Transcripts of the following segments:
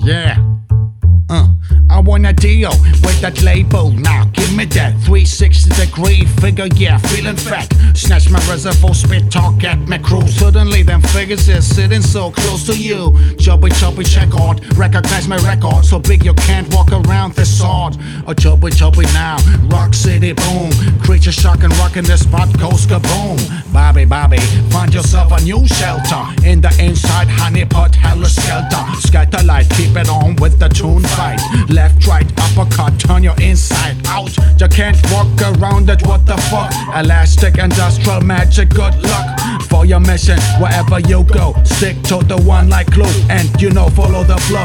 Yeah. I want a deal with that label. Now give me that 360-degree figure, yeah, feeling fat. Snatch my reservoir, spit talk at my crew. Suddenly them figures is sitting so close to you. Chubby check out, recognize my record. So big you can't walk around this sword. Oh chubby now, Rock City boom. Creature shock and rockin' the spot goes kaboom. Bobby, find yourself a new shelter. In the inside honeypot, helter skelter. Scatter light, keep it on with the tune fight. Left, right, uppercut, turn your inside out. You can't walk around it, what the fuck? Elastic, industrial magic, good luck. For your mission, wherever you go, stick to the one like glue. And you know, follow the flow.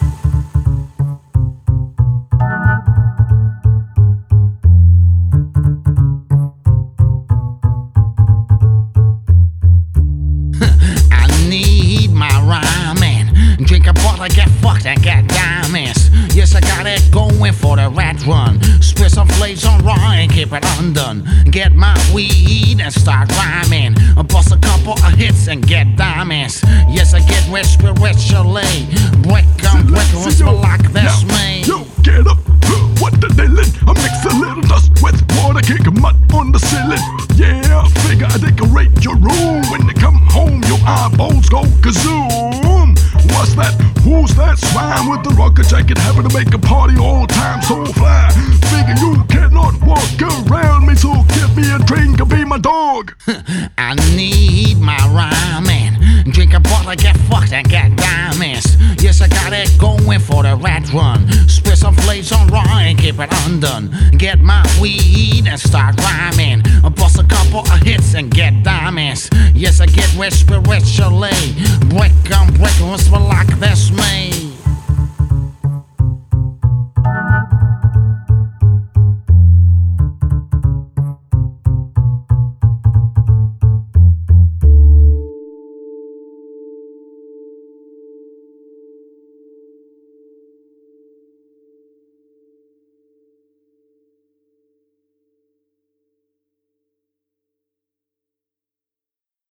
I need my rhyming. Drink a bottle, get fucked and get diamonds. Yes, I got it going for the rat run. Spit some flames on raw and keep it undone. Get my weed and start rhyming. Bust a couple of hits and get diamonds. Yes, I get rich spiritually. Break on breakers for like this me. Yo, get up, what the dealin'? I mix a little dust with water, kick a mud on the ceiling. Yeah, I figure I decorate your room. When you come home, your eyeballs go kazoom. What's that? Who's that swine with the rocket jacket? Having to make a party all time so fly. Figure you cannot walk around me, so give me a drink and be my dog. I need my rhyming. Drink a bottle, get fucked and get diamonds. Yes, I got it going for the rat run. Spit some flames on raw and keep it undone. Get my weed and start rhyming. Bust a couple of hits and get diamonds. Yes, I get rich spiritually.